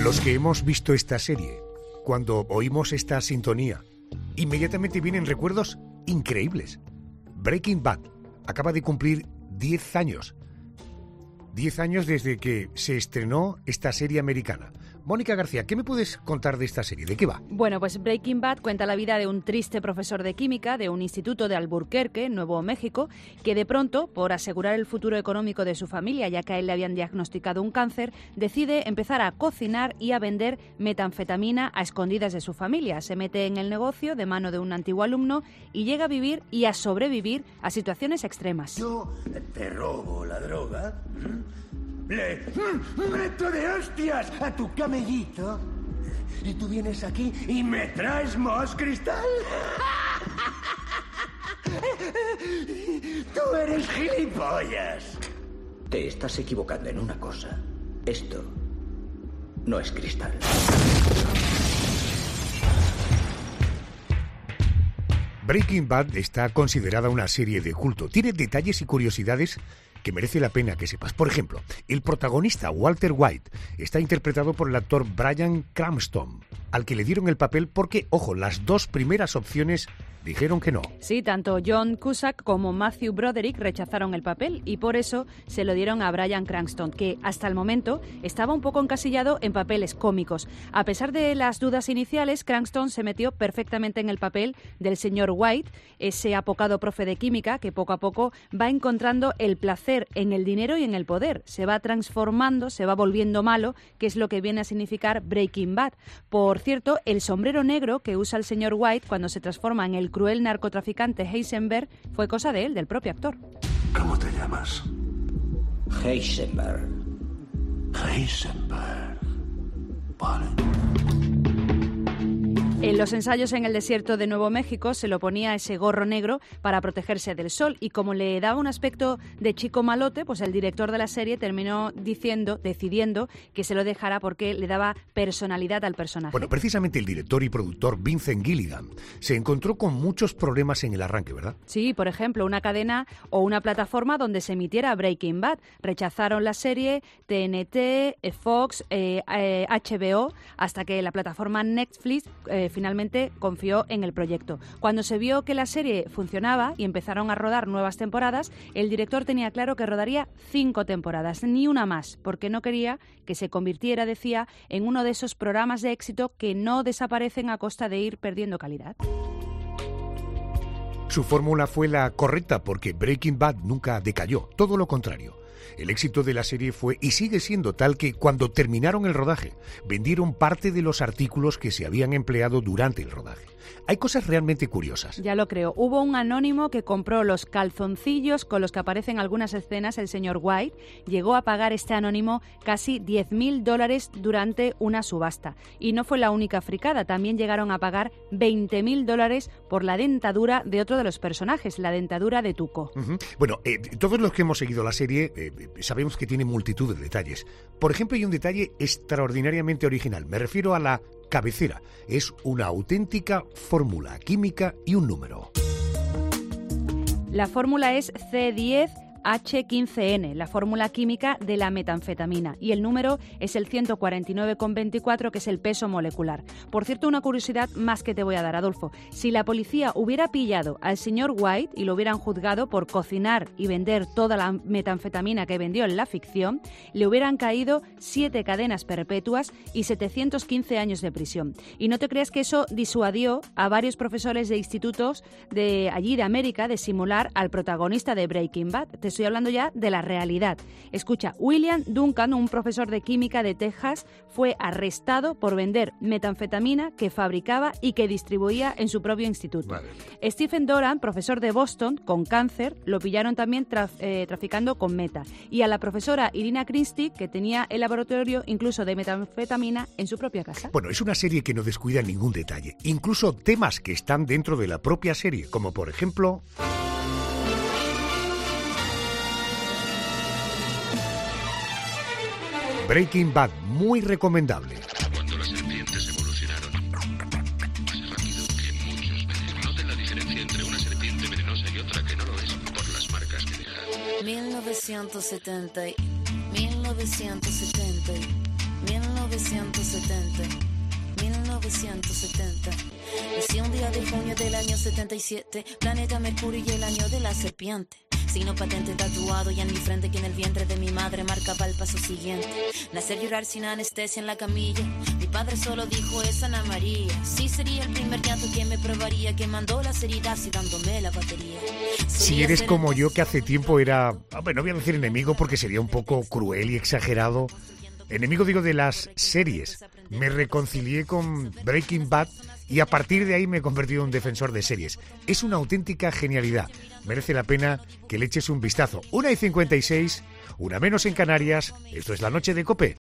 Los que hemos visto esta serie, cuando oímos esta sintonía, inmediatamente vienen recuerdos increíbles. Breaking Bad acaba de cumplir 10 años. 10 años desde que se estrenó esta serie americana. Mónica García, ¿qué me puedes contar de esta serie? ¿De qué va? Bueno, pues Breaking Bad cuenta la vida de un triste profesor de química de un instituto de Albuquerque, Nuevo México, que de pronto, por asegurar el futuro económico de su familia, ya que a él le habían diagnosticado un cáncer, decide empezar a cocinar y a vender metanfetamina a escondidas de su familia. Se mete en el negocio de mano de un antiguo alumno y llega a vivir y a sobrevivir a situaciones extremas. Yo te robo la droga, le meto de hostias a tu camellito y tú vienes aquí y me traes más cristal. Tú eres gilipollas. Te estás equivocando en una cosa. Esto no es cristal. Breaking Bad está considerada una serie de culto. Tiene detalles y curiosidades que merece la pena que sepas. Por ejemplo, el protagonista, Walter White, está interpretado por el actor Bryan Cranston, al que le dieron el papel porque, ojo, las dos primeras opciones dijeron que no. Sí, tanto John Cusack como Matthew Broderick rechazaron el papel y por eso se lo dieron a Bryan Cranston, que hasta el momento estaba un poco encasillado en papeles cómicos. A pesar de las dudas iniciales, Cranston se metió perfectamente en el papel del señor White, ese apocado profe de química que poco a poco va encontrando el placer en el dinero y en el poder. Se va transformando, se va volviendo malo, que es lo que viene a significar Breaking Bad. Por cierto, el sombrero negro que usa el señor White cuando se transforma en el cruel narcotraficante Heisenberg fue cosa de él, del propio actor. ¿Cómo te llamas? Heisenberg. Heisenberg. Vale. En los ensayos en el desierto de Nuevo México se lo ponía ese gorro negro para protegerse del sol y como le daba un aspecto de chico malote, pues el director de la serie terminó decidiendo que se lo dejara porque le daba personalidad al personaje. Bueno, precisamente el director y productor Vincent Gilligan se encontró con muchos problemas en el arranque, ¿verdad? Sí, por ejemplo, una cadena o una plataforma donde se emitiera Breaking Bad. Rechazaron la serie TNT, Fox, HBO, hasta que la plataforma Netflix finalmente confió en el proyecto. Cuando se vio que la serie funcionaba y empezaron a rodar nuevas temporadas, el director tenía claro que rodaría 5 temporadas, ni una más, porque no quería que se convirtiera, decía, en uno de esos programas de éxito que no desaparecen a costa de ir perdiendo calidad. Su fórmula fue la correcta porque Breaking Bad nunca decayó, todo lo contrario. El éxito de la serie fue y sigue siendo tal que cuando terminaron el rodaje, vendieron parte de los artículos que se habían empleado durante el rodaje. Hay cosas realmente curiosas. Ya lo creo. Hubo un anónimo que compró los calzoncillos con los que aparecen algunas escenas el señor White. Llegó a pagar este anónimo casi $10.000 durante una subasta. Y no fue la única fricada. También llegaron a pagar $20.000 por la dentadura de otro de los personajes, la dentadura de Tuco. Uh-huh. Bueno, todos los que hemos seguido la serie sabemos que tiene multitud de detalles. Por ejemplo, hay un detalle extraordinariamente original. Me refiero a la cabecera. Es una auténtica fórmula química y un número. La fórmula es C10H15N, la fórmula química de la metanfetamina, y el número es el 149,24, que es el peso molecular. Por cierto, una curiosidad más que te voy a dar, Adolfo. Si la policía hubiera pillado al señor White y lo hubieran juzgado por cocinar y vender toda la metanfetamina que vendió en la ficción, le hubieran caído 7 cadenas perpetuas y 715 años de prisión. Y no te creas que eso disuadió a varios profesores de institutos de allí de América de simular al protagonista de Breaking Bad. Te estoy hablando ya de la realidad. Escucha, William Duncan, un profesor de química de Texas, fue arrestado por vender metanfetamina que fabricaba y que distribuía en su propio instituto. Vale. Stephen Doran, profesor de Boston, con cáncer, lo pillaron también traficando con meta. Y a la profesora Irina Christie, que tenía el laboratorio incluso de metanfetamina en su propia casa. Bueno, es una serie que no descuida ningún detalle, incluso temas que están dentro de la propia serie, como por ejemplo... Breaking Bad, muy recomendable. Cuando las serpientes evolucionaron más rápido que muchos venenos. Noten la diferencia entre una serpiente venenosa y otra que no lo es por las marcas que deja. 1970 1970. Nací un día de junio del año 77, planeta Mercurio y el año de la serpiente. Signo patente tatuado y en mi frente que en el vientre de mi madre marcaba el paso siguiente. Nacer, llorar sin anestesia en la camilla. Mi padre solo dijo es Ana María. Sí sería el primer llanto que me probaría, que mandó las heridas y dándome la batería. Si eres como yo, que hace tiempo era, no voy a decir enemigo porque sería un poco cruel y exagerado. Enemigo, digo, de las series. Me reconcilié con Breaking Bad y a partir de ahí me he convertido en un defensor de series. Es una auténtica genialidad. Merece la pena que le eches un vistazo. 1:56, una menos en Canarias. Esto es La Noche de COPE.